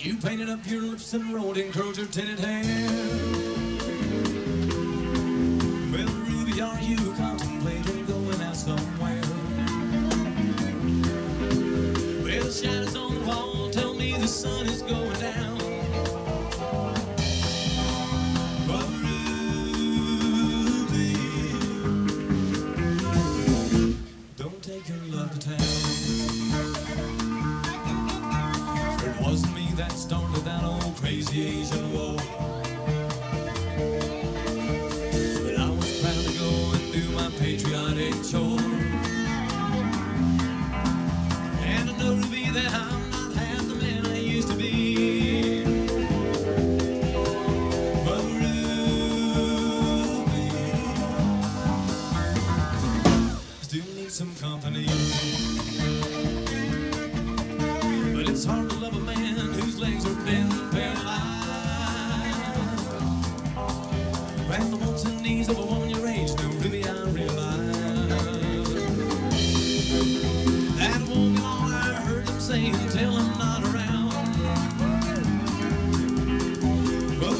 You painted up your lips and rolled in curls your tinted hair. Well, Ruby, are you contemplating going out somewhere? Well, the shadows on the wall tell me the sun is going down. But Ruby, don't take your love to town. It wasn't me that started that old crazy Asian war. But I was proud to go and do my patriotic chore. And I know, Ruby, that I'm not half the man I used to be. But Ruby, still need some company. But it's hard to love a man whose legs are bent and paralyzed. Grab the wants and needs of a woman your age, no, Ruby, I realize that it won't be long, I heard them say, until I'm not around. But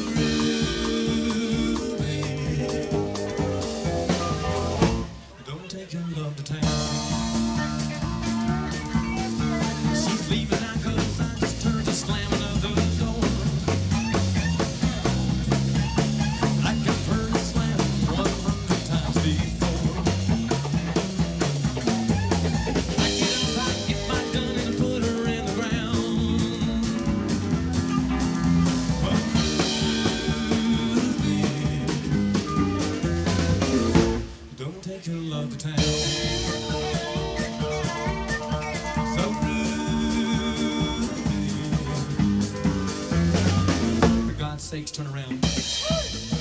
Ruby, don't take your love to town. She's leaving now 'cause I just turned to slam another door. Like I've heard it slam 100 times before. I get up, I get my gun and I put her in the ground. But Ruby, don't take your love to town. So Ruby, for God's sakes, turn around.